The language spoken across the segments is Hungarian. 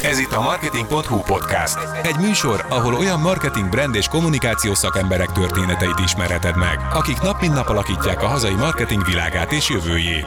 Ez itt a Marketing.hu podcast. Egy műsor, ahol olyan marketing, brand és kommunikációs szakemberek történeteit ismerheted meg, akik nap mint nap alakítják a hazai marketing világát és jövőjét.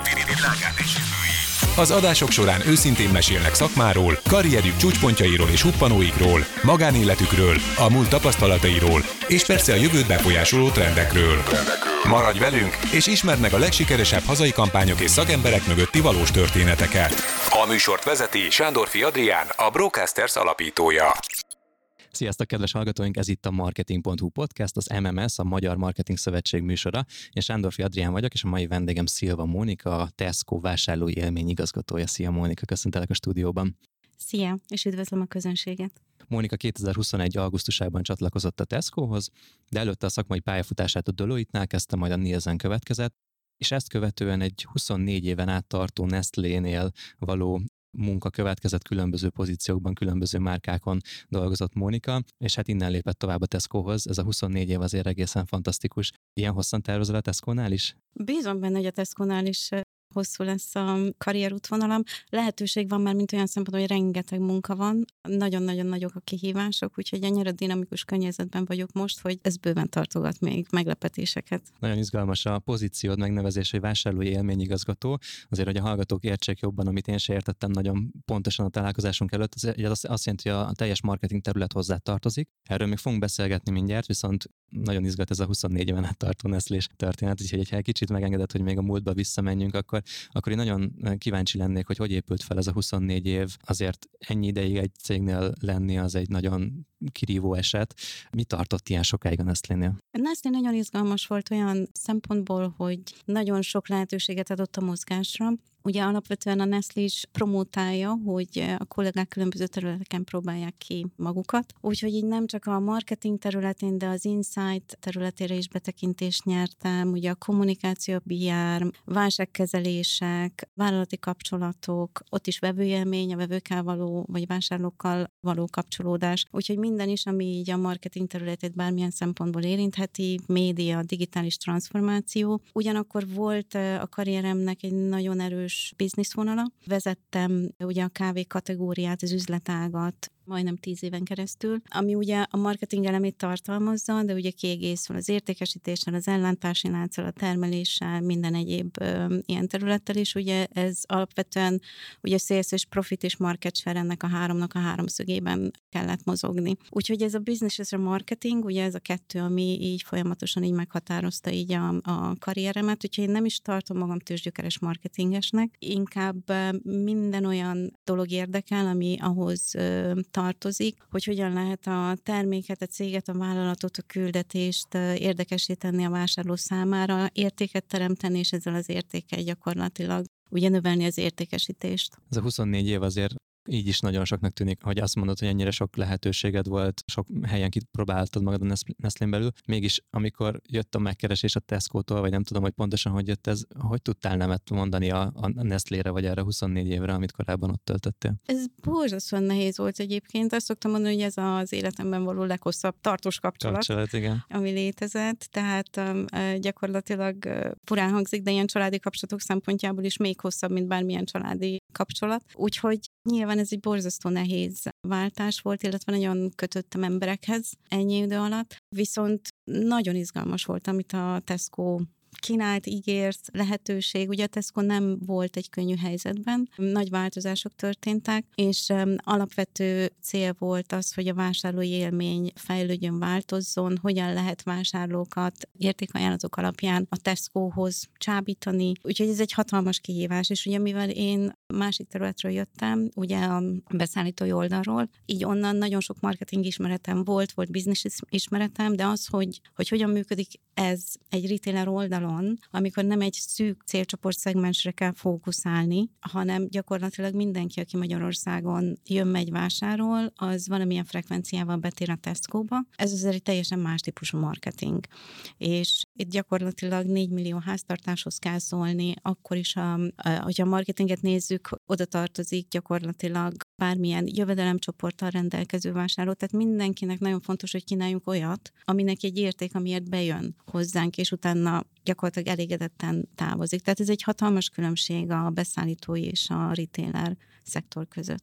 Az adások során őszintén mesélnek szakmáról, karrierjük csúcspontjairól és huppanóikról, magánéletükről, a múlt tapasztalatairól, és persze a jövőt befolyásoló trendekről. Maradj velünk, és ismerd meg a legsikeresebb hazai kampányok és szakemberek mögötti valós történeteket. A műsort vezeti Sándorfi Adrián, a Brocasters alapítója. Sziasztok, kedves hallgatóink! Ez itt a Marketing.hu podcast, az MMS, a Magyar Marketing Szövetség műsora. Én Sándorfi Adrián vagyok, és a mai vendégem Szilva Mónika, a Tesco vásárlói élmény igazgatója. Szia Mónika, köszöntelek a stúdióban. Szia, és üdvözlöm a közönséget! Mónika 2021. augusztusában csatlakozott a Tescohoz, de előtte a szakmai pályafutását a Deloitte-nál kezdte, majd a Nielsen következett, és ezt követően egy 24 éven át tartó Nestlénél való munka következett, különböző pozíciókban, különböző márkákon dolgozott Mónika, és hát innen lépett tovább a Tescohoz. Ez a 24 év azért egészen fantasztikus. Ilyen hosszan tervezel a Tesconál is? Bízom benne, hogy a Tesconál is hosszú lesz a karrierútvonalam. Lehetőség van már, mint olyan szempontból, hogy rengeteg munka van. Nagyon-nagyon nagyok a kihívások, úgyhogy ennyire dinamikus környezetben vagyok most, hogy ez bőven tartogat még meglepetéseket. Nagyon izgalmas a pozíciód megnevezés, hogy vásárlói élményigazgató. Azért, hogy a hallgatók értsék jobban, amit én se értettem nagyon pontosan a találkozásunk előtt, az azt jelenti, hogy a teljes marketing terület hozzá tartozik. Erről még fogunk beszélgetni mindjárt, viszont nagyon izgat ez a 24 éven át tartó Nestlés történet, úgyhogy egy kicsit megengedett, hogy még a múltba visszamenjünk, akkor én nagyon kíváncsi lennék, hogy épült fel ez a 24 év. Azért ennyi ideig egy cégnél lenni az egy nagyon kirívó eset. Mi tartott ilyen sokáig a Nestlénél? A Nestlé nagyon izgalmas volt olyan szempontból, hogy nagyon sok lehetőséget adott a mozgásra. Ugye alapvetően a Nestlé is promótálja, hogy a kollégák különböző területeken próbálják ki magukat. Úgyhogy így nem csak a marketing területén, de az insight területére is betekintést nyertem. Ugye a kommunikáció, PR, válságkezelések, vállalati kapcsolatok, ott is vevőélmény, a vevőkkel való, vagy vásárlókkal való kapcsolódás. Úgyhogy minden is, ami így a marketing területét bármilyen szempontból érintheti, média, digitális transformáció. Ugyanakkor volt a karrieremnek egy nagyon erős bizniszvonala. Vezettem ugye a kávé kategóriát, az üzletágat majdnem 10 éven keresztül, ami ugye a marketing elemét tartalmazza, de ugye kiegészül az értékesítéssel, az ellátási lánccal, a termeléssel, minden egyéb ilyen területtel is. Ugye ez alapvetően ugye sales és profit és market share ennek a háromszögében kellett mozogni. Úgyhogy ez a business és a marketing, ugye ez a kettő, ami így folyamatosan így meghatározta így a karrieremet, úgyhogy én nem is tartom magam tőzsgyökeres marketingesnek, inkább minden olyan dolog érdekel, ami ahhoz tartozik, hogy hogyan lehet a terméket, a céget, a vállalatot, a küldetést érdekessé tenni a vásárló számára, értéket teremteni, és ezzel az értékkel gyakorlatilag ugye növelni az értékesítést. Ez a 24 év azért így is nagyon soknak tűnik, hogy azt mondod, hogy ennyire sok lehetőséged volt, sok helyen kipróbáltad magad a Nestlén belül. Mégis, amikor jött a megkeresés a Tesco-tól, vagy nem tudom, hogy pontosan hogy jött ez, hogy tudtál nemet mondani a Nestlére, vagy erre 24 évre, amit korábban ott töltöttél? Ez borzasztóan nehéz volt egyébként. Azt szoktam mondani, hogy ez az életemben való leghosszabb tartós kapcsolat, igen. Ami létezett. Tehát gyakorlatilag furán hangzik, de ilyen családi kapcsolatok szempontjából is még hosszabb, mint bármilyen családi kapcsolat. Úgyhogy nyilván ez egy borzasztó nehéz váltás volt, illetve nagyon kötöttem emberekhez ennyi idő alatt, viszont nagyon izgalmas volt, amit a Tesco kínált, ígért, lehetőség. Ugye a Tesco nem volt egy könnyű helyzetben, nagy változások történtek, és alapvető cél volt az, hogy a vásárlói élmény fejlődjön, változzon, hogyan lehet vásárlókat értékajánlatok alapján a Tescohoz csábítani. Úgyhogy ez egy hatalmas kihívás, és ugye mivel én másik területről jöttem, ugye a beszállítói oldalról, így onnan nagyon sok marketing ismeretem volt business ismeretem, de az, hogy hogyan működik ez egy retailer oldalon, amikor nem egy szűk célcsoport szegmensre kell fókuszálni, hanem gyakorlatilag mindenki, aki Magyarországon jön, megy, vásárol, az valamilyen frekvenciával betér a Tesco-ba. Ez azért egy teljesen más típusú marketing. És itt gyakorlatilag 4 millió háztartáshoz kell szólni, akkor is, hogyha a marketinget nézzük, oda tartozik gyakorlatilag bármilyen jövedelemcsoporttal rendelkező vásárló, tehát mindenkinek nagyon fontos, hogy kínáljunk olyat, aminek egy érték, amiért bejön hozzánk, és utána gyakorlatilag elégedetten távozik. Tehát ez egy hatalmas különbség a beszállítói és a retailer szektor között.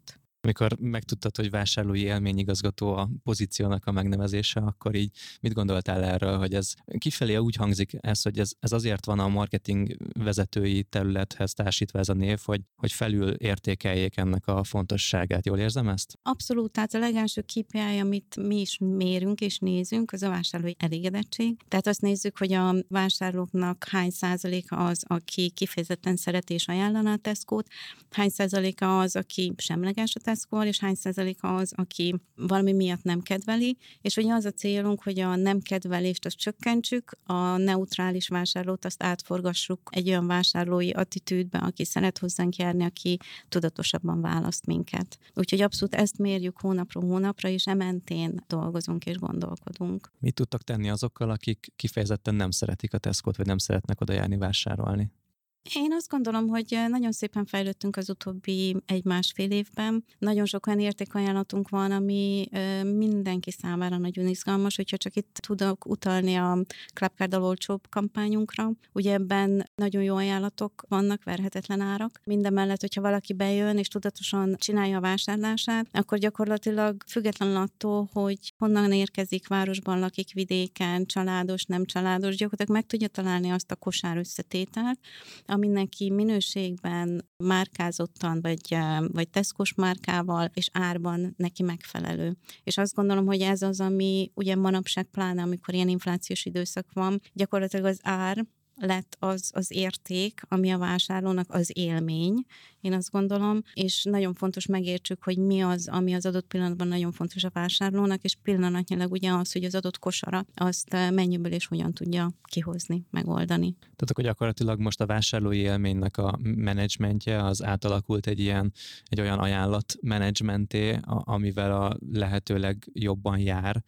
Amikor megtudtad, hogy vásárlói élményigazgató a pozíciónak a megnevezése, akkor így mit gondoltál erről, hogy ez kifelé úgy hangzik ez, hogy ez azért van a marketing vezetői területhez társítva ez a név, hogy felül értékeljék ennek a fontosságát. Jól érzem ezt? Abszolút, tehát a legelső KPI, amit mi is mérünk és nézünk, az a vásárlói elégedettség. Tehát azt nézzük, hogy a vásárlóknak hány százaléka az, aki kifejezetten szereti és ajánlaná a Tesco-t, hány százaléka az, aki semleges a Tesco-val, és hány százaléka az, aki valami miatt nem kedveli, és ugye az a célunk, hogy a nem kedvelést azt csökkentsük, a neutrális vásárlót azt átforgassuk egy olyan vásárlói attitűdbe, aki szeret hozzánk járni, aki tudatosabban választ minket. Úgyhogy abszolút ezt mérjük hónapról hónapra, és mentén dolgozunk és gondolkodunk. Mit tudtak tenni azokkal, akik kifejezetten nem szeretik a Tesco-t, vagy nem szeretnek oda járni vásárolni? Én azt gondolom, hogy nagyon szépen fejlődtünk az utóbbi 1-1,5 évben. Nagyon sok olyan értékajánlatunk van, ami mindenki számára nagyon izgalmas, hogyha csak itt tudok utalni a Clubcard-dal olcsóbb kampányunkra. Ugye ebben nagyon jó ajánlatok vannak, verhetetlen árak. Mindemellett, hogyha valaki bejön és tudatosan csinálja a vásárlását, akkor gyakorlatilag függetlenül attól, hogy honnan érkezik, városban lakik, vidéken, családos, nem családos, gyakorlatilag meg tudja találni azt a kosár összetételt, ami neki minőségben, márkázottan, vagy Tesco-s márkával és árban neki megfelelő. És azt gondolom, hogy ez az, ami ugye manapság pláne, amikor ilyen inflációs időszak van, gyakorlatilag az ár lett az érték, ami a vásárlónak az élmény, én azt gondolom, és nagyon fontos megértsük, hogy mi az, ami az adott pillanatban nagyon fontos a vásárlónak, és pillanatnyilag ugye az, hogy az adott kosara azt mennyiből és hogyan tudja kihozni, megoldani. Tehát akkor gyakorlatilag most a vásárlói élménynek a menedzsmentje az átalakult egy olyan ajánlat menedzsmenté, amivel a lehetőleg jobban jár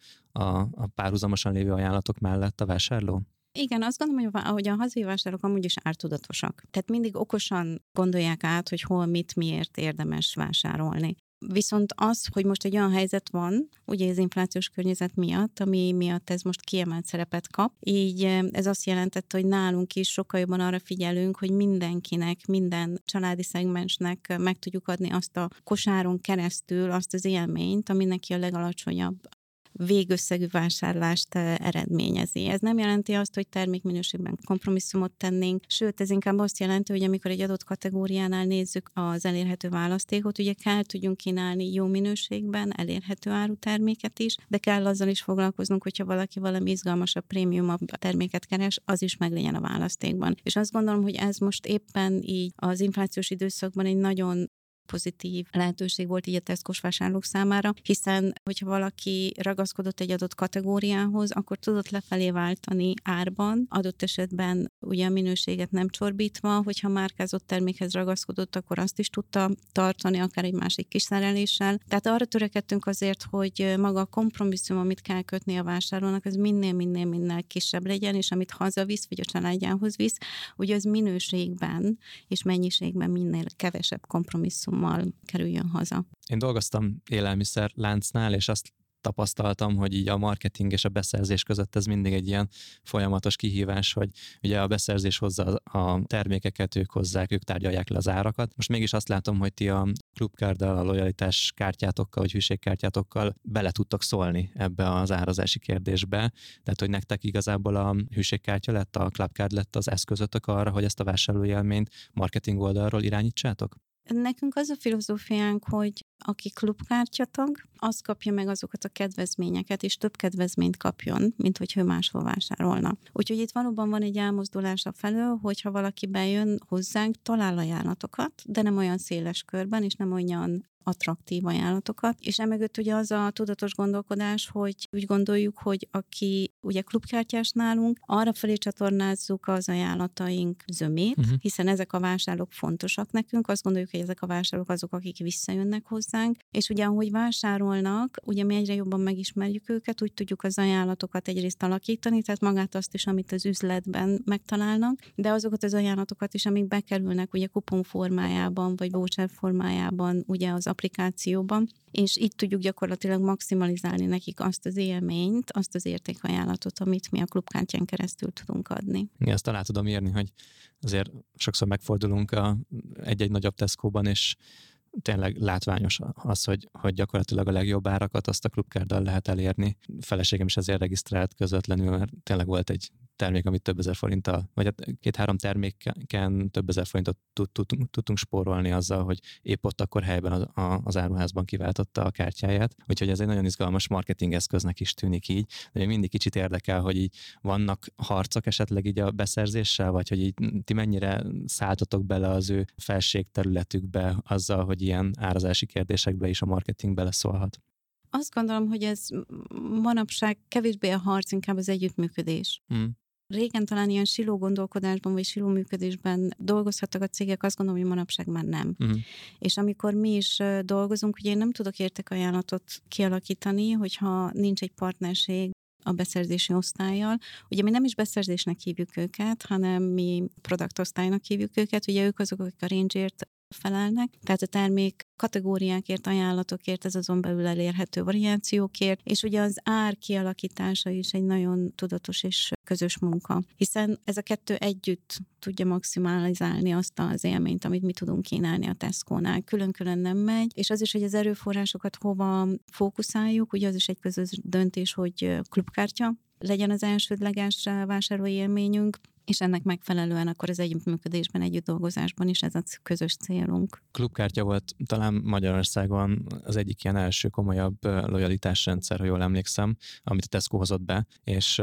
a párhuzamosan lévő ajánlatok mellett a vásárló? Igen, azt gondolom, hogy a hazai vásárlók amúgy is ártudatosak. Tehát mindig okosan gondolják át, hogy hol, mit, miért érdemes vásárolni. Viszont az, hogy most egy olyan helyzet van, ugye az inflációs környezet miatt, ami miatt ez most kiemelt szerepet kap, így ez azt jelentette, hogy nálunk is sokkal jobban arra figyelünk, hogy mindenkinek, minden családi szegmensnek meg tudjuk adni azt a kosáron keresztül azt az élményt, ami neki a legalacsonyabb végösszegű vásárlást eredményezi. Ez nem jelenti azt, hogy termékminőségben kompromisszumot tennénk, sőt, ez inkább azt jelenti, hogy amikor egy adott kategóriánál nézzük az elérhető választékot, ugye kell tudjunk kínálni jó minőségben elérhető áru terméket is, de kell azzal is foglalkoznunk, hogyha valaki valami izgalmasabb, prémiumabb terméket keres, az is meglegyen a választékban. És azt gondolom, hogy ez most éppen így az inflációs időszakban egy nagyon pozitív lehetőség volt így a Tesco-s vásárlók számára, hiszen hogyha valaki ragaszkodott egy adott kategóriához, akkor tudott lefelé váltani árban, adott esetben ugye a minőséget nem csorbítva, hogyha márkázott termékhez ragaszkodott, akkor azt is tudta tartani, akár egy másik kis szereléssel. Tehát arra törekedtünk azért, hogy maga a kompromisszum, amit kell kötni a vásárlónak, az minél kisebb legyen, és amit hazavisz, vagy a családjához visz, ugye az minőségben és mennyiségben minél kevesebb kompromisszum kerüljön haza. Én dolgoztam élelmiszerláncnál, és azt tapasztaltam, hogy így a marketing és a beszerzés között ez mindig egy ilyen folyamatos kihívás, hogy ugye a beszerzés hozza a termékeket, ők hozzák, ők tárgyalják le az árakat. Most mégis azt látom, hogy ti a Clubcarddal, a lojalitás kártyátokkal, vagy hűségkártyátokkal bele tudtok szólni ebbe az árazási kérdésbe. Tehát, hogy nektek igazából a hűségkártya lett, a Clubcard lett az eszközötök arra, hogy ezt a vásárlói élményt marketing oldalról irányítsátok? Nekünk az a filozófiánk, hogy aki klubkártyatag, az kapja meg azokat a kedvezményeket, és több kedvezményt kapjon, mint hogy ő máshol vásárolna. Úgyhogy itt valóban van egy elmozdulás a felől, hogyha valaki bejön hozzánk, talál ajánlatokat, de nem olyan széles körben, és nem olyan attraktív ajánlatokat, és emögött ugye az a tudatos gondolkodás, hogy úgy gondoljuk, hogy aki ugye klubkártyás nálunk, arra felé csatornázzuk az ajánlataink zömét, hiszen ezek a vásárlók fontosak nekünk, azt gondoljuk, hogy ezek a vásárlók azok, akik visszajönnek hozzánk, és ugye ahogy vásárolnak, ugye mi egyre jobban megismerjük őket, úgy tudjuk az ajánlatokat egyrészt alakítani, tehát magát azt is, amit az üzletben megtalálnak, de azokat az ajánlatokat is, amik bekerülnek ugye kupon formájában, vagy voucher formájában, ugye az applikációban, és itt tudjuk gyakorlatilag maximalizálni nekik azt az élményt, azt az értékajánlatot, amit mi a klubkártyán keresztül tudunk adni. Igen, ezt alá tudom írni, hogy azért sokszor megfordulunk egy-egy nagyobb Tesco-ban, és tényleg látványos az, hogy gyakorlatilag a legjobb árakat azt a klubkárddal lehet elérni. Feleségem is ezért regisztrált közvetlenül, mert tényleg volt egy termék, amit több ezer forinttal, vagy hát 2-3 terméken több ezer forintot tudtunk spórolni azzal, hogy épp ott akkor helyben az áruházban kiváltotta a kártyáját. Úgyhogy ez egy nagyon izgalmas marketing eszköznek is tűnik így, de még mindig kicsit érdekel, hogy így vannak harcok esetleg így a beszerzéssel, vagy hogy így ti mennyire szálltatok bele az ő felségterületükbe azzal, hogy ilyen árazási kérdésekbe is a marketing beleszólhat. Azt gondolom, hogy ez manapság kevésbé a harc, inkább az együttműködés. Régen talán ilyen siló gondolkodásban, vagy siló működésben dolgozhattak a cégek, azt gondolom, hogy manapság már nem. És amikor mi is dolgozunk, ugye én nem tudok értékajánlatot kialakítani, hogyha nincs egy partnerség a beszerzési osztállyal. Ugye mi nem is beszerzésnek hívjuk őket, hanem mi product osztálynak hívjuk őket, ugye ők azok, akik a range-ért felelnek, tehát a termék kategóriákért, ajánlatokért, ez azon belül elérhető variációkért, és ugye az ár kialakítása is egy nagyon tudatos és közös munka, hiszen ez a kettő együtt tudja maximalizálni azt az élményt, amit mi tudunk kínálni a Tesco-nál. Külön-külön nem megy, és az is, hogy az erőforrásokat hova fókuszáljuk, ugye az is egy közös döntés, hogy klubkártya legyen az elsődleges vásárlói élményünk, és ennek megfelelően akkor az együttműködésben, együtt dolgozásban is ez a közös célunk. Klubkártya volt talán Magyarországon az egyik ilyen első komolyabb lojalitásrendszer, ha jól emlékszem, amit a Tesco hozott be, és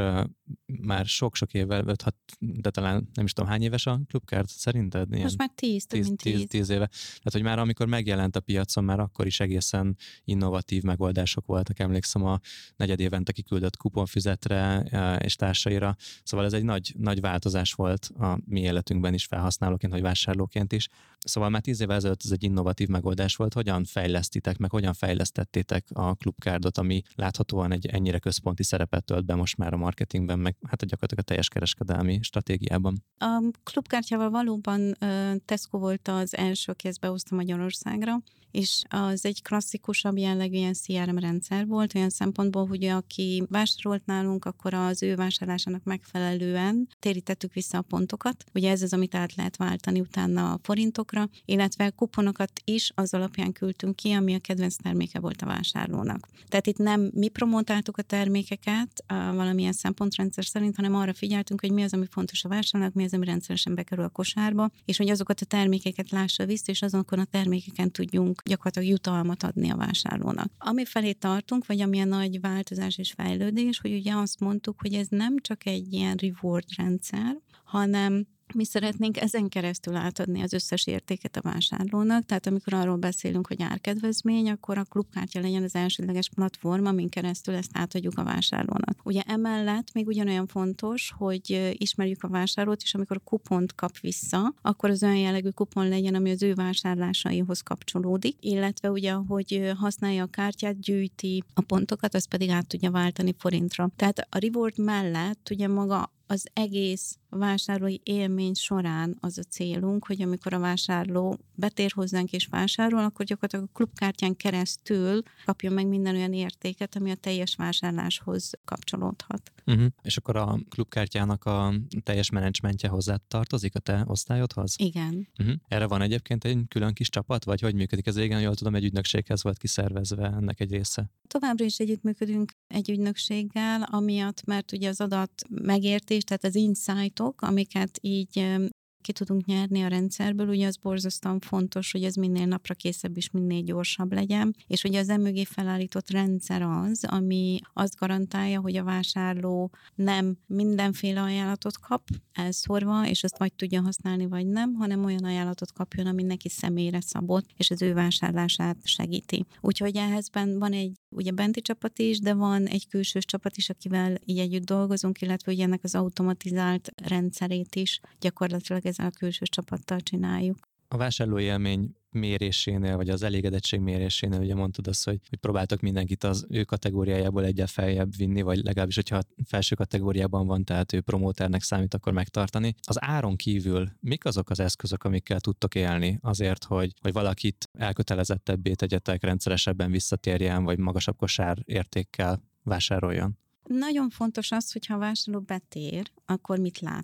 már sok-sok évvel, 5-6, de talán nem is tudom, hány éves a klubkárt szerinted? Ilyen most már 10, több mint 10. 10 éve. Tehát, hogy már amikor megjelent a piacon, már akkor is egészen innovatív megoldások voltak. Emlékszem a negyedévente kiküldött kuponfüzetre és társaira. Szóval ez egy nagy változás volt a mi életünkben is, felhasználóként vagy vásárlóként is. Szóval már 10 évvel ezelőtt ez egy innovatív megoldás volt. Hogyan fejlesztitek meg, hogyan fejlesztettétek a klubkárdot, ami láthatóan egy ennyire központi szerepet tölt be most már a marketingben, meg hát gyakorlatilag a teljes kereskedelmi stratégiában? A klubkártyával valóban Tesco volt az első, aki ezt behozta Magyarországra, és az egy klasszikusabb jellegű ilyen CRM rendszer volt, olyan szempontból, hogy aki vásárolt nálunk, akkor az ő vásárlásának megfelelően térítettük vissza a pontokat. Ugye ez az, amit át lehet váltani utána a forintokra, illetve kuponokat is az alapján küldtünk ki, ami a kedvenc terméke volt a vásárlónak. Tehát itt nem mi promotáltuk a termékeket valamilyen szempontrendszer szerint, hanem arra figyeltünk, hogy mi az, ami fontos a vásárlónak, mi az, ami rendszeresen bekerül a kosárba, és hogy azokat a termékeket lássa vissza, és azokon a termékeken tudjunk gyakorlatilag jutalmat adni a vásárlónak. Ami felé tartunk, vagy amilyen nagy változás és fejlődés, hogy ugye azt mondtuk, hogy ez nem csak egy ilyen reward rendszer, hanem mi szeretnénk ezen keresztül átadni az összes értéket a vásárlónak, tehát amikor arról beszélünk, hogy árkedvezmény, akkor a klubkártya legyen az elsődleges platform, amin keresztül ezt átadjuk a vásárlónak. Ugye emellett még ugyanolyan fontos, hogy ismerjük a vásárlót, és amikor kupont kap vissza, akkor az olyan jellegű kupon legyen, ami az ő vásárlásaihoz kapcsolódik, illetve ugye, hogy használja a kártyát, gyűjti a pontokat, azt pedig át tudja váltani forintra. Tehát a reward mellett ugye maga az egész vásárlói élmény során az a célunk, hogy amikor a vásárló betér hozzánk és vásárol, akkor gyakorlatilag a klubkártyán keresztül kapjon meg minden olyan értéket, ami a teljes vásárláshoz kapcsolódhat. És akkor a klubkártyának a teljes menedzsmentje hozzá tartozik a te osztályodhoz? Igen. Erre van egyébként egy külön kis csapat, vagy hogy működik ez? Régen, jól tudom, egy ügynökséghez volt kiszervezve ennek egy része. Továbbra is együttműködünk egy ügynökséggel, amiatt, mert ugye az adat megértés, tehát az insightok, amiket így ki tudunk nyerni a rendszerből, ugye az borzasztóan fontos, hogy ez minél napra készebb és minél gyorsabb legyen, és ugye az emögé felállított rendszer az, ami azt garantálja, hogy a vásárló nem mindenféle ajánlatot kap elszórva, és azt vagy tudja használni, vagy nem, hanem olyan ajánlatot kapjon, ami neki személyre szabott, és az ő vásárlását segíti. Úgyhogy ehhezben van egy ugye benti csapat is, de van egy külsős csapat is, akivel így együtt dolgozunk, illetve ugye ennek az automatizált rendszerét is gyakorlatilag ezzel a külsős csapattal csináljuk. A vásárlói élmény mérésénél, vagy az elégedettség mérésénél ugye mondtad azt, hogy próbáltok mindenkit az ő kategóriájából egyel feljebb vinni, vagy legalábbis, hogyha felső kategóriában van, tehát ő promóternek számít, akkor megtartani. Az áron kívül mik azok az eszközök, amikkel tudtok élni azért, hogy valakit elkötelezettebbé tegyetek, rendszeresebben visszatérjen, vagy magasabb kosárértékkel vásároljon? Nagyon fontos az, hogyha a vásárló betér, akkor mit lát.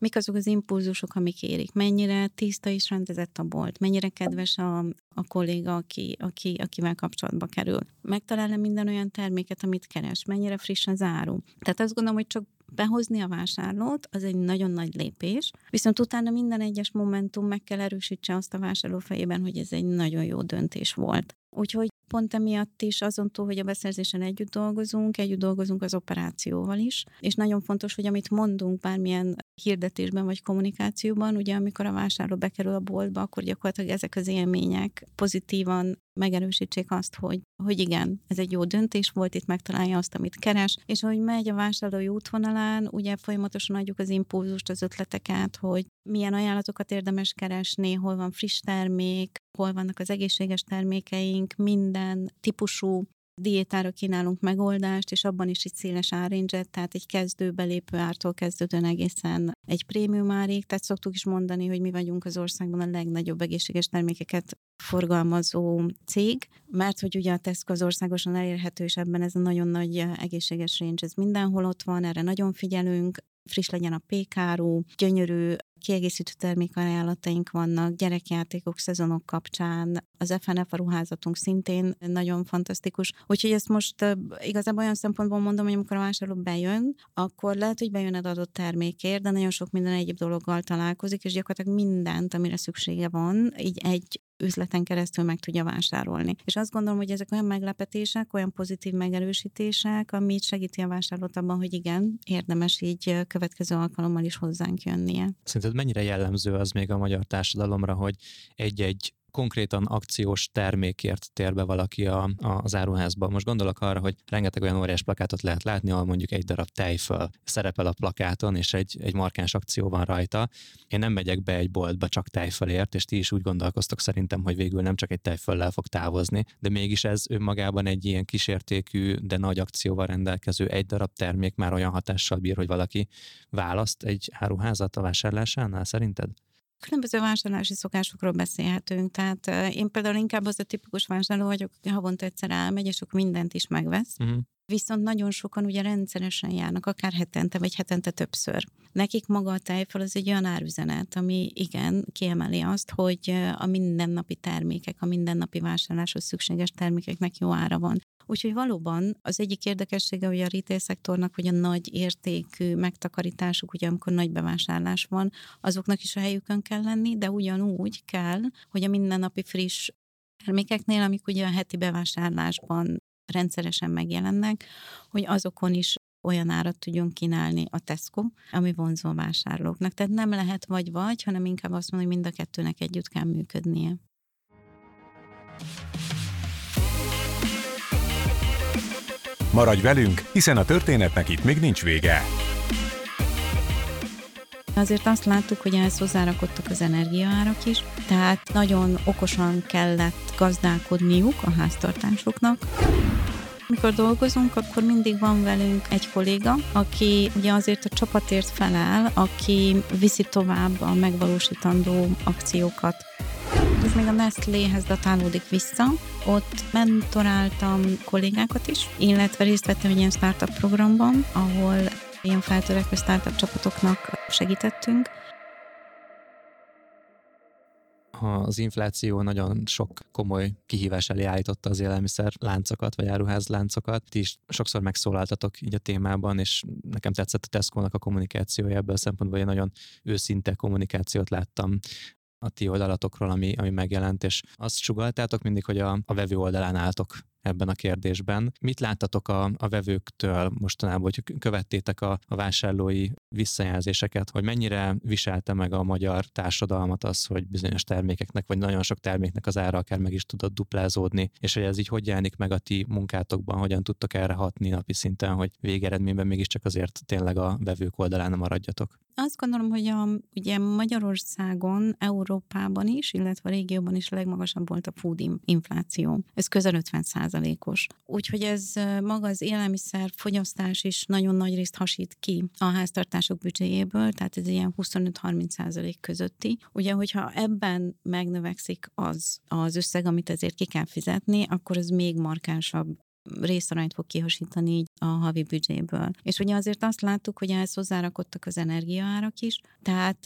mik azok az impulzusok, amik érik, mennyire tiszta és rendezett a bolt, mennyire kedves a kolléga, akivel kapcsolatba kerül. Megtalál-e minden olyan terméket, amit keres, mennyire friss az áru. Tehát azt gondolom, hogy csak behozni a vásárlót, az egy nagyon nagy lépés, viszont utána minden egyes momentum meg kell erősítse azt a vásárló fejében, hogy ez egy nagyon jó döntés volt. Úgyhogy pont emiatt is azon túl, hogy a beszerzésen együtt dolgozunk az operációval is, és nagyon fontos, hogy amit mondunk bármilyen hirdetésben vagy kommunikációban, ugye amikor a vásárló bekerül a boltba, akkor gyakorlatilag ezek az élmények pozitívan megerősítsék azt, hogy igen, ez egy jó döntés volt, itt megtalálja azt, amit keres, és ahogy megy a vásárlói útvonalán, ugye folyamatosan adjuk az impulzust, az ötleteket, hogy milyen ajánlatokat érdemes keresni, hol van friss termék, hol vannak az egészséges termékeink, minden típusú diétára kínálunk megoldást, és abban is egy széles árrange, tehát egy kezdő belépő ártól kezdődően egészen egy prémium árig, tehát szoktuk is mondani, hogy mi vagyunk az országban a legnagyobb egészséges termékeket forgalmazó cég, mert hogy ugye a Tesco az országosan elérhető, és ebben ez a nagyon nagy egészséges range, ez mindenhol ott van, erre nagyon figyelünk, friss legyen a pékáru, gyönyörű kiegészítő termékajánlataink vannak, gyerekjátékok szezonok kapcsán, az FNF a ruházatunk szintén nagyon fantasztikus. Úgyhogy ezt most igazából olyan szempontból mondom, hogy amikor a vásárló bejön, akkor lehet, hogy bejön egy adott termékért, de nagyon sok minden egyéb dologgal találkozik, és gyakorlatilag mindent, amire szüksége van, így egy üzleten keresztül meg tudja vásárolni. És azt gondolom, hogy ezek olyan meglepetések, olyan pozitív megerősítések, ami segíti a vásárlót abban, hogy igen, érdemes így következő alkalommal is hozzánk jönnie. Szerinted mennyire jellemző az még a magyar társadalomra, hogy egy konkrétan akciós termékért tér be valaki az áruházba? Most gondolok arra, hogy rengeteg olyan óriás plakátot lehet látni, ahol mondjuk egy darab tejföl szerepel a plakáton, és egy markáns akció van rajta. Én nem megyek be egy boltba csak tejfölért, és ti is úgy gondolkoztok szerintem, hogy végül nem csak egy tejföllel fog távozni, de mégis ez önmagában egy ilyen kisértékű, de nagy akcióval rendelkező egy darab termék már olyan hatással bír, hogy valaki választ egy áruházat a vásárlásánál, szerinted? Különböző vásárlási szokásokról beszélhetünk, tehát én például inkább az a tipikus vásárló vagyok, aki havonta egyszer elmegy, és akkor mindent is megvesz. Viszont nagyon sokan ugye rendszeresen járnak, akár hetente, vagy hetente többször. Nekik maga a tejföl az egy olyan árüzenet, ami igen, kiemeli azt, hogy a mindennapi termékek, a mindennapi vásárláshoz szükséges termékeknek jó ára van. Úgyhogy valóban az egyik érdekessége, hogy a retail szektornak, hogy a nagy értékű megtakarításuk, ugye amikor nagy bevásárlás van, azoknak is a helyükön kell lenni, de ugyanúgy kell, hogy a mindennapi friss termékeknél, amik ugye a heti bevásárlásban rendszeresen megjelennek, hogy azokon is olyan árat tudjon kínálni a Tesco, ami vonzó a vásárlóknak. Tehát nem lehet vagy, hanem inkább azt mondom, hogy mind a kettőnek együtt kell működnie. Maradj velünk, hiszen a történetnek itt még nincs vége. Azért azt láttuk, hogy ehhez hozzárakottak az energiaárak is, tehát nagyon okosan kellett gazdálkodniuk a háztartásoknak. Mikor dolgozunk, akkor mindig van velünk egy kolléga, aki ugye azért a csapatért feláll, aki viszi tovább a megvalósítandó akciókat. Ez még a Nestléhez datálódik vissza. Ott mentoráltam kollégákat is, illetve részt vettem egy ilyen startup programban, ahol ilyen feltörekvő startup csapatoknak segítettünk. Az infláció nagyon sok komoly kihívás elé állította az élelmiszer láncokat, vagy áruház láncokat. Ti is sokszor megszólaltatok így a témában, és nekem tetszett a Tesco-nak a kommunikációja ebből a szempontból, hogy nagyon őszinte kommunikációt láttam a ti oldalatokról, ami megjelent, és azt sugalltátok mindig, hogy a vevő oldalán álltok ebben a kérdésben. Mit láttatok a vevőktől mostanában, hogy követtétek a vásárlói visszajelzéseket, hogy mennyire viselte meg a magyar társadalmat az, hogy bizonyos termékeknek, vagy nagyon sok terméknek az ára akár meg is tudott duplázódni, és hogy ez így hogy jelenik meg a ti munkátokban, hogyan tudtok erre hatni napi szinten, hogy végeredményben mégiscsak azért tényleg a vevők oldalán maradjatok? Azt gondolom, hogy ugye Magyarországon, Európában is, illetve a régióban is a legmagasabb volt a food infláció. Ez közel 50%-os. Úgyhogy ez maga az élelmiszer fogyasztás is nagyon nagy részt hasít ki a háztartások büdzséjéből, tehát ez ilyen 25-30% közötti. Ugye, hogyha ebben megnövekszik az összeg, amit ezért ki kell fizetni, akkor ez még markánsabb részarányt fog kihasítani így a havi büdzséből. És ugye azért azt láttuk, hogy ehhez hozzárakottak az energiaárak is, tehát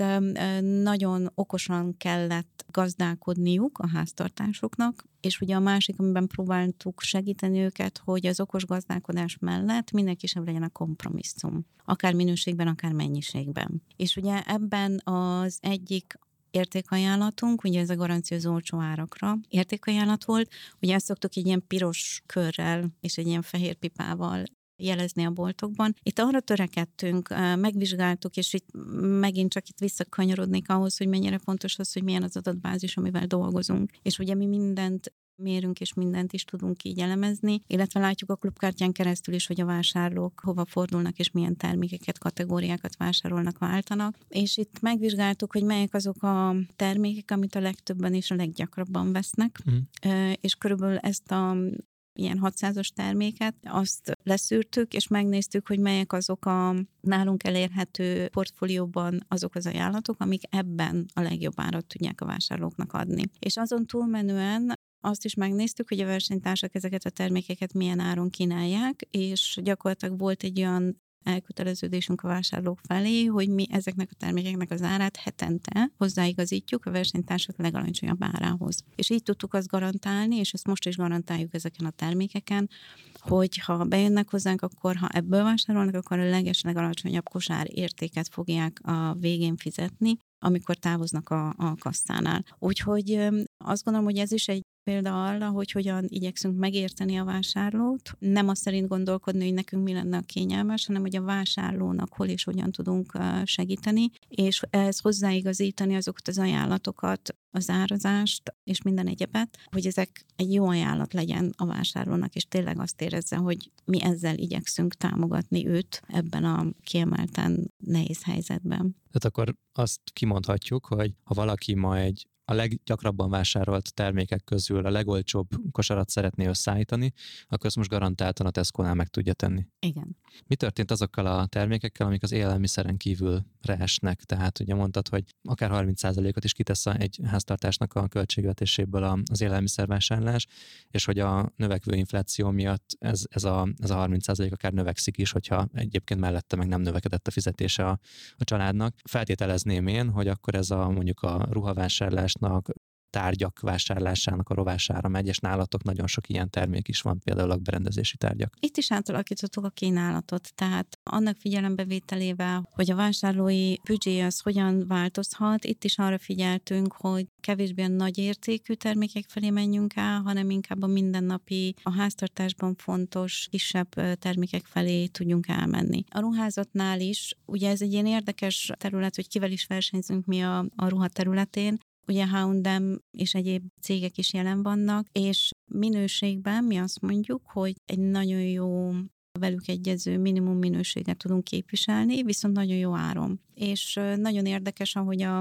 nagyon okosan kellett gazdálkodniuk a háztartásoknak, és ugye a másik, amiben próbáltuk segíteni őket, hogy az okos gazdálkodás mellett mindenki sem legyen a kompromisszum. Akár minőségben, akár mennyiségben. És ugye ebben az egyik értékajánlatunk, ugye ez a garancia az olcsó árakra értékajánlat volt, ugye ezt szoktuk egy ilyen piros körrel és egy ilyen fehér pipával jelezni a boltokban. Itt arra törekedtünk, megvizsgáltuk, és itt megint csak itt visszakanyarodnék ahhoz, hogy mennyire fontos az, hogy milyen az adatbázis, amivel dolgozunk. És ugye mi mindent mérünk, és mindent is tudunk így elemezni, illetve látjuk a klubkártyán keresztül is, hogy a vásárlók hova fordulnak, és milyen termékeket, kategóriákat vásárolnak, váltanak. És itt megvizsgáltuk, hogy melyek azok a termékek, amit a legtöbben és a leggyakrabban vesznek, és körülbelül ezt a ilyen 600-as terméket, azt leszűrtük, és megnéztük, hogy melyek azok a nálunk elérhető portfólióban azok az ajánlatok, amik ebben a legjobb árat tudják a vásárlóknak adni. És azon túlmenően azt is megnéztük, hogy a versenytársak ezeket a termékeket milyen áron kínálják, és gyakorlatilag volt egy olyan elköteleződésünk a vásárlók felé, hogy mi ezeknek a termékeknek az árát hetente hozzáigazítjuk a versenytársak legalacsonyabb árához. És így tudtuk azt garantálni, és ezt most is garantáljuk ezeken a termékeken, hogy ha bejönnek hozzánk, akkor ha ebből vásárolnak, akkor a legalacsonyabb kosár értéket fogják a végén fizetni, amikor távoznak a kasszánál. Úgyhogy azt gondolom, hogy ez is egy példa arra, hogy hogyan igyekszünk megérteni a vásárlót. Nem azt szerint gondolkodni, hogy nekünk mi lenne a kényelmes, hanem hogy a vásárlónak hol és hogyan tudunk segíteni, és ehhez hozzáigazítani azokat az ajánlatokat, az árazást és minden egyebet, hogy ezek egy jó ajánlat legyen a vásárlónak, és tényleg azt érezze, hogy mi ezzel igyekszünk támogatni őt ebben a kiemelten nehéz helyzetben. Tehát akkor azt kimondhatjuk, hogy ha valaki ma a leggyakrabban vásárolt termékek közül a legolcsóbb kosarat szeretné összeállítani, akkor ezt most garantáltan a Tesco-nál meg tudja tenni. Igen. Mi történt azokkal a termékekkel, amik az élelmiszeren kívülre esnek? Tehát ugye mondtad, hogy akár 30%-ot is kitesz egy háztartásnak a költségvetéséből az élelmiszervásárlás, és hogy a növekvő infláció miatt ez a 30% akár növekszik is, hogyha egyébként mellette meg nem növekedett a fizetése a családnak. Feltételezném én, hogy akkor ez mondjuk a ruhavásárlás, tárgyak vásárlásának a rovására megy, és nálatok nagyon sok ilyen termék is van, például lakberendezési tárgyak. Itt is átalakítottuk a kínálatot, tehát annak figyelembevételével, hogy a vásárlói büdzsé az hogyan változhat, itt is arra figyeltünk, hogy kevésbé a nagy értékű termékek felé menjünk el, hanem inkább a mindennapi, a háztartásban fontos, kisebb termékek felé tudjunk elmenni. A ruházatnál is, ugye ez egy ilyen érdekes terület, hogy kivel is versenyzünk mi a ruha területén, ugye H&M és egyéb cégek is jelen vannak, és minőségben mi azt mondjuk, hogy egy nagyon jó, velük egyező minimum minőséget tudunk képviselni, viszont nagyon jó áron. És nagyon érdekes, ahogy a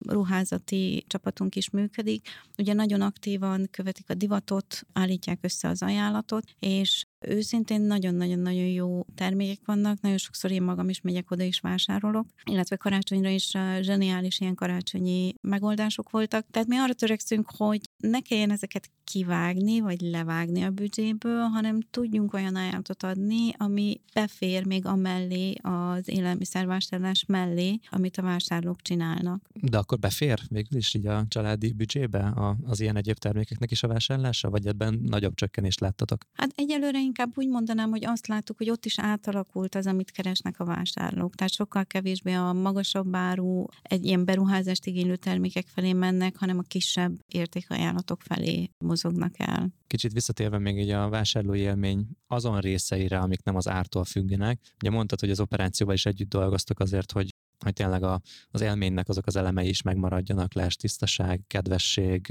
ruházati csapatunk is működik, ugye nagyon aktívan követik a divatot, állítják össze az ajánlatot, és őszintén nagyon-nagyon-nagyon jó termékek vannak, nagyon sokszor én magam is megyek oda és vásárolok, illetve karácsonyra is zseniális ilyen karácsonyi megoldások voltak. Tehát mi arra törekszünk, hogy ne kelljen ezeket kivágni, vagy levágni a büdzséből, hanem tudjunk olyan ajánlatot adni, ami befér még amellé, az élelmiszervásárlás mellé, amit a vásárlók csinálnak. De akkor befér végül is így a családi büdzsébe az ilyen egyéb termékeknek is a vásárlása, vagy ebben nagyobb csökkenést láttatok? Hát egyelőre inkább úgy mondanám, hogy azt láttuk, hogy ott is átalakult az, amit keresnek a vásárlók. Tehát sokkal kevésbé a magasabb áru, egy ilyen beruházást igénylő termékek felé mennek, hanem a kisebb értékajánlatok felé mozognak el. Kicsit visszatérve még így a vásárlói élmény azon részeire, amik nem az ártól függenek. Ugye mondtad, hogy az operációban is együtt dolgoztok azért, hogy tényleg az élménynek azok az elemei is megmaradjanak, lesz tisztaság, kedvesség,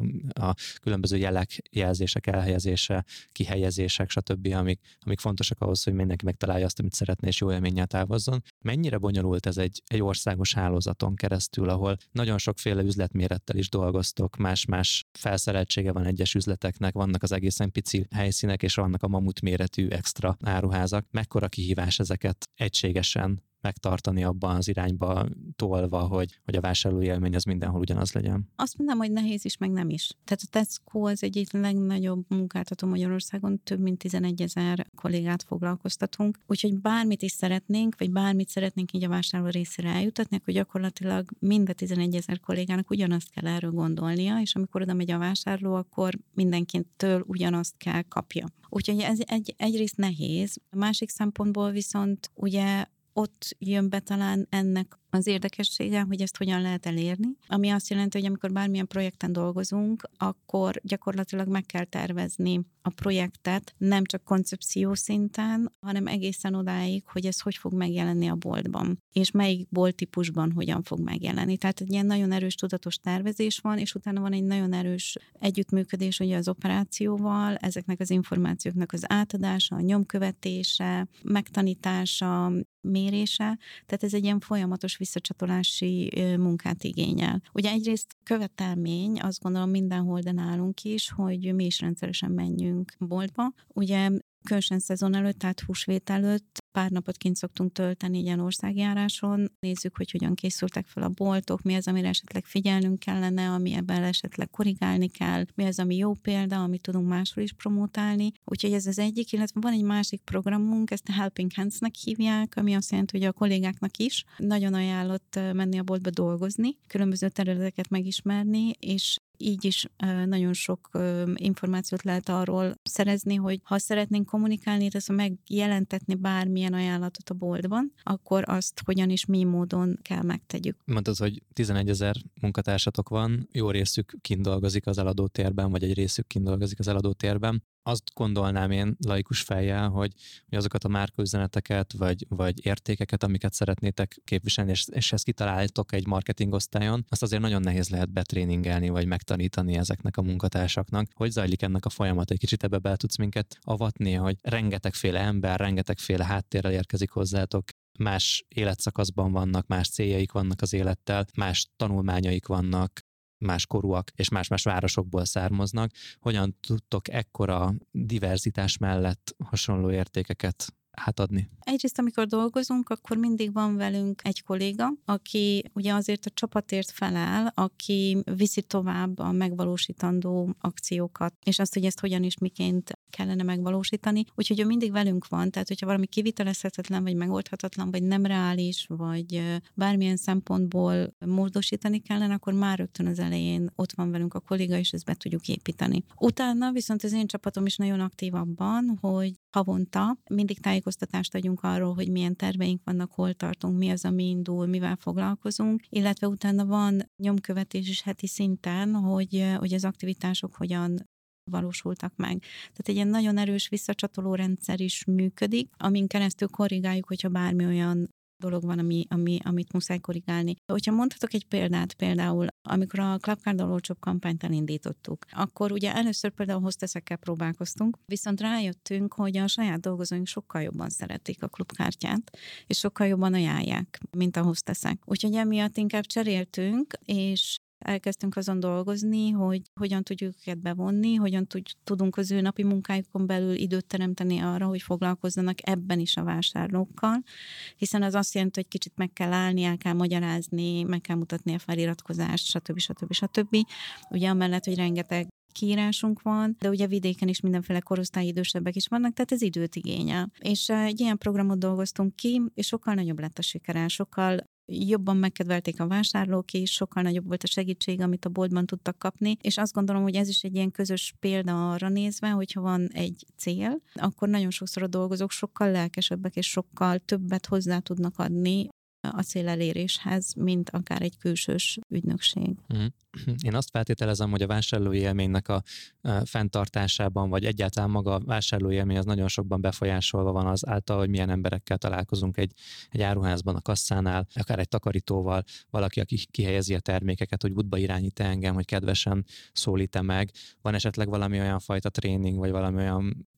a különböző jelek, jelzések elhelyezése, kihelyezések, stb., amik fontosak ahhoz, hogy mindenki megtalálja azt, amit szeretne, és jó élménnyel távozzon. Mennyire bonyolult ez egy országos hálózaton keresztül, ahol nagyon sokféle üzletmérettel is dolgoztok, más-más felszereltsége van egyes üzleteknek, vannak az egészen pici helyszínek, és vannak a mamut méretű extra áruházak. Mekkora kihívás ezeket egységesen megtartani abban az irányba tolva, hogy a vásárlói élmény az mindenhol ugyanaz legyen? Azt mondom, hogy nehéz is, meg nem is. Tehát a Tesco az egyik legnagyobb munkáltató Magyarországon, több mint 11 000 kollégát foglalkoztatunk. Úgyhogy bármit is szeretnénk, vagy bármit szeretnénk így a vásárló részére eljutatni, akkor gyakorlatilag mind a 11 000 kollégának ugyanazt kell erről gondolnia, és amikor oda megy a vásárló, akkor mindenkitől ugyanazt kell kapja. Úgyhogy ez egyrészt nehéz. A másik szempontból viszont ugye ott jön be talán ennek az érdekessége, hogy ezt hogyan lehet elérni, ami azt jelenti, hogy amikor bármilyen projekten dolgozunk, akkor gyakorlatilag meg kell tervezni a projektet nem csak koncepció szinten, hanem egészen odáig, hogy ez hogy fog megjelenni a boltban, és melyik bolttípusban hogyan fog megjelenni. Tehát egy ilyen nagyon erős tudatos tervezés van, és utána van egy nagyon erős együttműködés ugye az operációval, ezeknek az információknak az átadása, a nyomkövetése, megtanítása, mérése, tehát ez egy ilyen folyamatos visszacsatolási munkát igényel. Ugye egyrészt követelmény, azt gondolom mindenhol, de nálunk is, hogy mi is rendszeresen menjünk boltba. Ugye különösen szezon előtt, tehát húsvét előtt pár napot kint szoktunk tölteni ilyen országjáráson, nézzük, hogy hogyan készültek fel a boltok, mi az, amire esetleg figyelnünk kellene, ami ebben esetleg korrigálni kell, mi az, ami jó példa, amit tudunk máshol is promotálni. Úgyhogy ez az egyik, illetve van egy másik programunk, ezt a Helping Hands-nek hívják, ami azt jelenti, hogy a kollégáknak is nagyon ajánlott menni a boltba dolgozni, különböző területeket megismerni, és így is nagyon sok információt lehet arról szerezni, hogy ha szeretnénk kommunikálni, illetve megjelentetni bármilyen ajánlatot a boltban, akkor azt hogyan és mi módon kell megtegyük. Mondtad, hogy 11 000 munkatársatok van, jó részük kint dolgozik az eladótérben, vagy egy részük kint dolgozik az eladótérben. Azt gondolnám én laikus fejjel, hogy azokat a márkaüzeneteket, vagy értékeket, amiket szeretnétek képviselni, és ezt kitaláltok egy marketingosztályon, azt azért nagyon nehéz lehet betréningelni, vagy megtanítani ezeknek a munkatársaknak. Hogy zajlik ennek a folyamat? Egy kicsit ebbe bele tudsz minket avatni, hogy rengetegféle ember, rengetegféle háttérrel érkezik hozzátok, más életszakaszban vannak, más céljaik vannak az élettel, más tanulmányaik vannak, más korúak, és más-más városokból származnak. Hogyan tudtok ekkora diverzitás mellett hasonló értékeket átadni? Egyrészt, amikor dolgozunk, akkor mindig van velünk egy kolléga, aki ugye azért a csapatért feláll, aki viszi tovább a megvalósítandó akciókat, és azt, hogy ezt hogyan és miként kellene megvalósítani. Úgyhogy ő mindig velünk van, tehát hogyha valami kivitelezhetetlen, vagy megoldhatatlan, vagy nem reális, vagy bármilyen szempontból módosítani kellene, akkor már rögtön az elején ott van velünk a kolléga, és ezt be tudjuk építeni. Utána viszont az én csapatom is nagyon aktív abban, hogy havonta mindig tájékoztatást adjunk arról, hogy milyen terveink vannak, hol tartunk, mi az, ami indul, mivel foglalkozunk, illetve utána van nyomkövetés is heti szinten, hogy az aktivitások hogyan valósultak meg. Tehát egy ilyen nagyon erős visszacsatoló rendszer is működik, amin keresztül korrigáljuk, hogyha bármi olyan dolog van, amit muszáj korrigálni. Hogyha mondhatok egy példát, például amikor a Clubcard-dal olcsóbb kampányt elindítottuk, akkor ugye először például hosteszekkel próbálkoztunk, viszont rájöttünk, hogy a saját dolgozóink sokkal jobban szeretik a klubkártyát, és sokkal jobban ajánlják, mint a hosteszek. Úgyhogy emiatt inkább cseréltünk, és elkezdtünk azon dolgozni, hogy hogyan tudjuk őket bevonni, hogyan tudunk az ő napi munkájukon belül időt teremteni arra, hogy foglalkozzanak ebben is a vásárlókkal, hiszen az azt jelenti, hogy kicsit meg kell állni, el kell magyarázni, meg kell mutatni a feliratkozást, stb. Ugye amellett, hogy rengeteg kiírásunk van, de ugye vidéken is mindenféle korosztályi idősebbek is vannak, tehát ez időt igényel. És egy ilyen programot dolgoztunk ki, és sokkal nagyobb lett a sikere, sokkal jobban megkedvelték a vásárlók is, sokkal nagyobb volt a segítség, amit a boltban tudtak kapni, és azt gondolom, hogy ez is egy ilyen közös példa arra nézve, hogyha van egy cél, akkor nagyon sokszor a dolgozók sokkal lelkesebbek és sokkal többet hozzá tudnak adni a cél eléréshez, mint akár egy külsős ügynökség. Én azt feltételezem, hogy a vásárlói élménynek a fenntartásában, vagy egyáltalán maga a vásárlói élmény az nagyon sokban befolyásolva van az által, hogy milyen emberekkel találkozunk egy áruházban, a kasszánál, akár egy takarítóval, valaki, aki kihelyezi a termékeket, hogy útba irányít engem, hogy kedvesen szólít meg. Van esetleg valami olyan fajta tréning, vagy valami olyan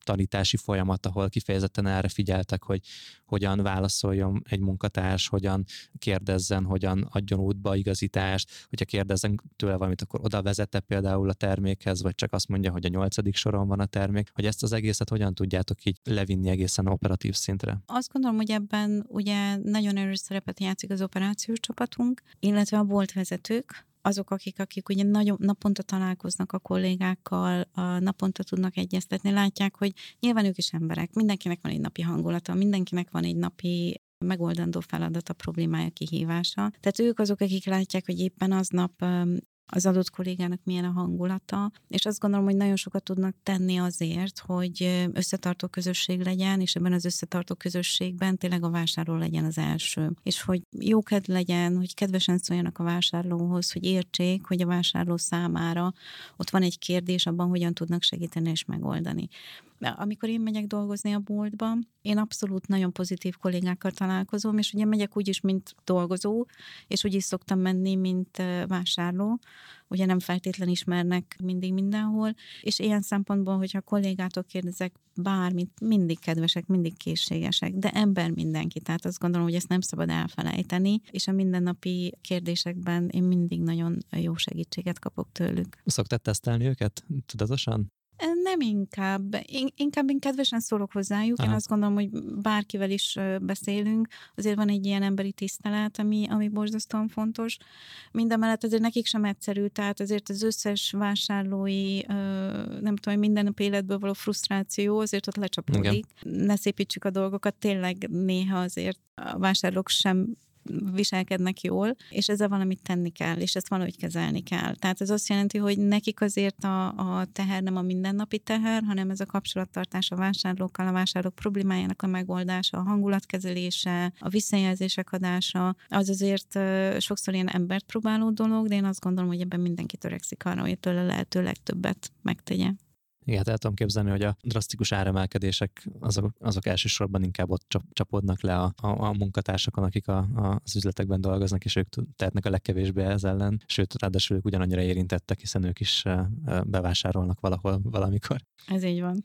tanítási folyamat, ahol kifejezetten erre figyeltek, hogy hogyan válaszoljon egy munkatárs, hogyan kérdezzen, hogyan adjon útbaigazítást, hogyha kérdezzen tőle valamit, akkor oda vezette például a termékhez, vagy csak azt mondja, hogy a 8. soron van a termék, hogy ezt az egészet hogyan tudjátok így levinni egészen operatív szintre? Azt gondolom, hogy ebben ugye nagyon erős szerepet játszik az operációs csapatunk, illetve a boltvezetők, azok, akik ugye nagyon naponta találkoznak a kollégákkal, naponta tudnak egyeztetni, látják, hogy nyilván ők is emberek, mindenkinek van egy napi hangulata, mindenkinek van egy napi megoldandó feladata, problémája, kihívása. Tehát ők azok, akik látják, hogy éppen aznap az adott kollégának milyen a hangulata, és azt gondolom, hogy nagyon sokat tudnak tenni azért, hogy összetartó közösség legyen, és ebben az összetartó közösségben tényleg a vásárló legyen az első. És hogy jókedv legyen, hogy kedvesen szóljanak a vásárlóhoz, hogy értsék, hogy a vásárló számára ott van egy kérdés abban, hogyan tudnak segíteni és megoldani. Amikor én megyek dolgozni a boltba, én abszolút nagyon pozitív kollégákkal találkozom, és ugye megyek úgyis, mint dolgozó, és úgy is szoktam menni, mint vásárló. Ugye nem feltétlen ismernek mindig mindenhol, és ilyen szempontból, hogyha kollégától kérdezek bármit, mindig kedvesek, mindig készségesek, de ember mindenki, tehát azt gondolom, hogy ezt nem szabad elfelejteni, és a mindennapi kérdésekben én mindig nagyon jó segítséget kapok tőlük. Szoktad tesztelni őket tudatosan? Nem inkább. Inkább én kedvesen szólok hozzájuk. Aha. Én azt gondolom, hogy bárkivel is beszélünk, azért van egy ilyen emberi tisztelet, ami borzasztóan fontos. Mindemellett azért nekik sem egyszerű, tehát azért az összes vásárlói, nem tudom, minden életből való frusztráció azért ott lecsapódik. Igen. Ne szépítsük a dolgokat, tényleg néha azért a vásárlók sem viselkednek jól, és ezzel valamit tenni kell, és ezt valahogy kezelni kell. Tehát ez azt jelenti, hogy nekik azért a teher nem a mindennapi teher, hanem ez a kapcsolattartás a vásárlókkal, a vásárlók problémájának a megoldása, a hangulatkezelése, a visszajelzések adása, az azért sokszor ilyen embert próbáló dolog, de én azt gondolom, hogy ebben mindenki törekszik arra, hogy tőle lehető legtöbbet megtegye. Igen, el tudom képzelni, hogy a drasztikus áremelkedések azok elsősorban inkább ott csapódnak le a munkatársakon, akik az üzletekben dolgoznak, és ők tehetnek a legkevésbé ez ellen, sőt, ráadásul ők ugyanannyira érintettek, hiszen ők is bevásárolnak valahol, valamikor. Ez így van.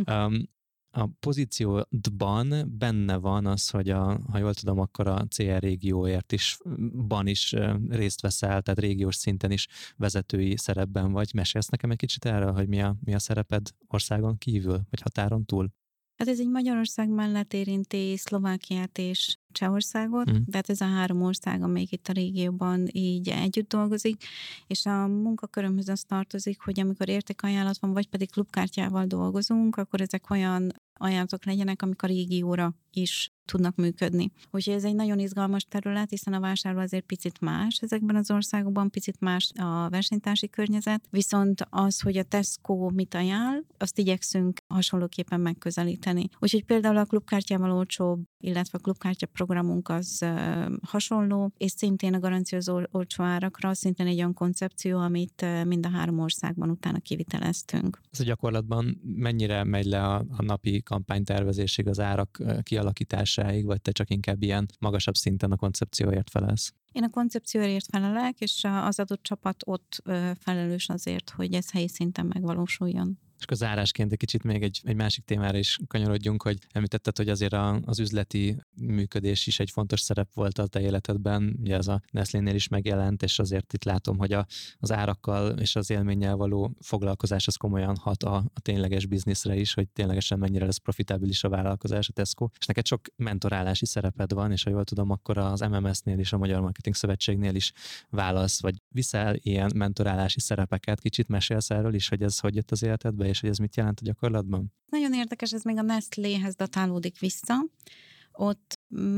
A pozíciódban benne van az, hogy ha jól tudom, akkor a CR régióért is részt veszel, tehát régiós szinten is vezetői szerepben vagy. Mesélsz nekem egy kicsit erről, hogy mi a szereped országon kívül, vagy határon túl? Hát ez egy Magyarország mellett érinti Szlovákiát és Csehországot, tehát ez a 3 ország, amelyik itt a régióban így együtt dolgozik, és a munkakörömhöz az tartozik, hogy amikor értékajánlat van, vagy pedig klubkártyával dolgozunk, akkor ezek olyan ajánlatok legyenek, amik a régióra is tudnak működni. Úgyhogy ez egy nagyon izgalmas terület, hiszen a vásárló azért picit más ezekben az országokban, picit más a versenytársi környezet, viszont az, hogy a Tesco mit ajánl, azt igyekszünk hasonlóképpen megközelíteni. Úgyhogy például a klubkártyával olcsóbb, illetve a klubkártya programunk az hasonló, és szintén a garancia az olcsó árakra, szintén egy olyan koncepció, amit mind a 3 országban utána kiviteleztünk. Ez a gyakorlatban mennyire megy le a napi kampánytervezésig, az árak kialakításáig, vagy te csak inkább ilyen magasabb szinten a koncepcióért felelsz? Én a koncepcióért felelek, és az adott csapat ott felelős azért, hogy ez helyi szinten megvalósuljon. És akkor zárásként egy kicsit még egy másik témára is kanyarodjunk, hogy említetted, hogy azért az üzleti működés is egy fontos szerep volt a te életedben, ugye ez a Nestlénél is megjelent, és azért itt látom, hogy az árakkal és az élménnyel való foglalkozás az komolyan hat a tényleges bizniszre is, hogy ténylegesen mennyire lesz profitábilis a vállalkozás, a Tesco. És neked sok mentorálási szereped van, és ha jól tudom, akkor az MMS-nél is, a Magyar Marketing Szövetségnél is válasz, vagy viszel ilyen mentorálási szerepeket, kicsit mesélsz erről is, hogy ez hogy jött az életedbe, és hogy ez mit jelent a gyakorlatban? Nagyon érdekes, ez még a Nestléhez datálódik vissza. Ott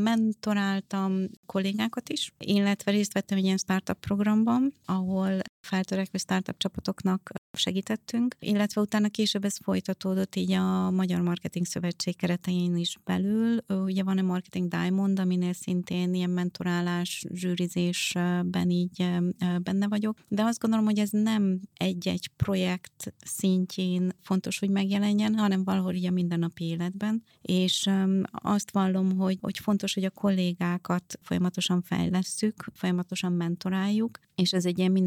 mentoráltam kollégákat is, illetve részt vettem egy ilyen startup programban, ahol feltörekvő startup csapatoknak segítettünk, illetve utána később ez folytatódott így a Magyar Marketing Szövetség keretein is belül. Ugye van a Marketing Diamond, aminél szintén ilyen mentorálás, zsűrizésben így benne vagyok, de azt gondolom, hogy ez nem egy projekt szintjén fontos, hogy megjelenjen, hanem valahol így a mindennapi életben, és azt vallom, hogy fontos, hogy a kollégákat folyamatosan fejlesszük, folyamatosan mentoráljuk, és ez egy ilyen mindennapi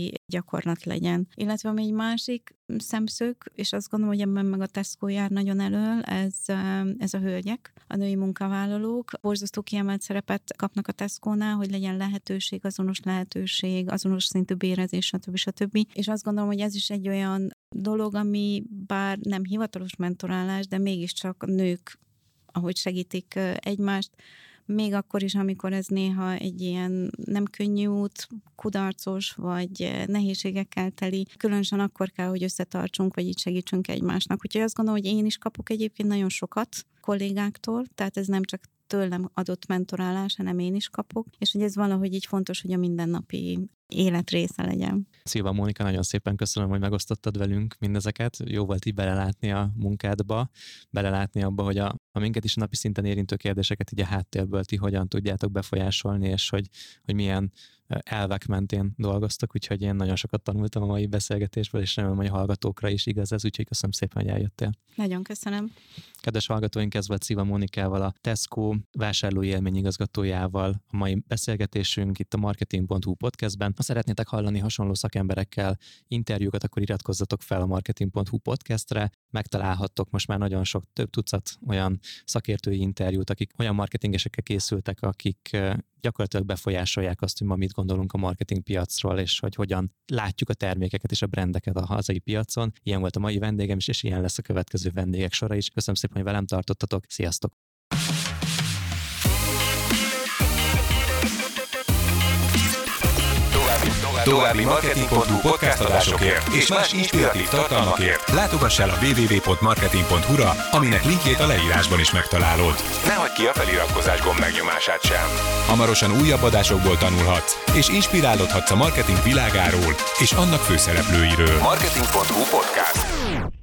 napi gyakorlat legyen. Illetve ami egy másik szemszög, és azt gondolom, hogy ebben meg a Tesco jár nagyon elől, ez a hölgyek, a női munkavállalók. Borzasztó kiemelt szerepet kapnak a Tesco-nál, hogy legyen lehetőség, azonos szintű bérezés, stb. És azt gondolom, hogy ez is egy olyan dolog, ami bár nem hivatalos mentorálás, de mégiscsak a nők, ahogy segítik egymást, még akkor is, amikor ez néha egy ilyen nem könnyű út, kudarcos, vagy nehézségekkel teli, különösen akkor kell, hogy összetartsunk, vagy így segítsünk egymásnak. Úgyhogy azt gondolom, hogy én is kapok egyébként nagyon sokat kollégáktól, tehát ez nem csak tőlem adott mentorálás, hanem én is kapok, és hogy ez valahogy így fontos, hogy a mindennapi élet része legyen. Szilva Mónika, nagyon szépen köszönöm, hogy megosztottad velünk mindezeket. Jó volt így belelátni a munkádba, belelátni abba, hogy a minket is napi szinten érintő kérdéseket így a háttérből ti hogyan tudjátok befolyásolni, és hogy milyen elvek mentén dolgoztak, úgyhogy én nagyon sokat tanultam a mai beszélgetésből, és remélem, hogy a hallgatókra is igaz ez, úgyhogy köszönöm szépen, hogy eljöttél. Nagyon köszönöm. Kedves hallgatóink, ez volt Szilva Mónikával, a Tesco vásárlói élményigazgatójával a mai beszélgetésünk itt a Marketing.hu podcastben. Ha szeretnétek hallani hasonló szakemberekkel interjúkat, akkor iratkozzatok fel a Marketing.hu podcastre. Megtalálhattok most már nagyon sok, több tucat olyan szakértői interjút, akik olyan marketingesekkel készültek, akik gyakorlatilag befolyásolják azt, hogy ma mit gondolunk a marketing piacról, és hogy hogyan látjuk a termékeket és a brandeket a hazai piacon. Ilyen volt a mai vendégem is, és ilyen lesz a következő vendégek sora is. Köszönöm szépen, hogy velem tartottatok. Sziasztok! További Marketing.hu podcast adásokért és más inspiratív tartalmakért látogass el a www.marketing.hu-ra, aminek linkjét a leírásban is megtalálod. Ne hagyd ki a feliratkozás gomb megnyomását sem. Hamarosan újabb adásokból tanulhatsz, és inspirálódhatsz a marketing világáról és annak főszereplőiről. Marketing.hu podcast.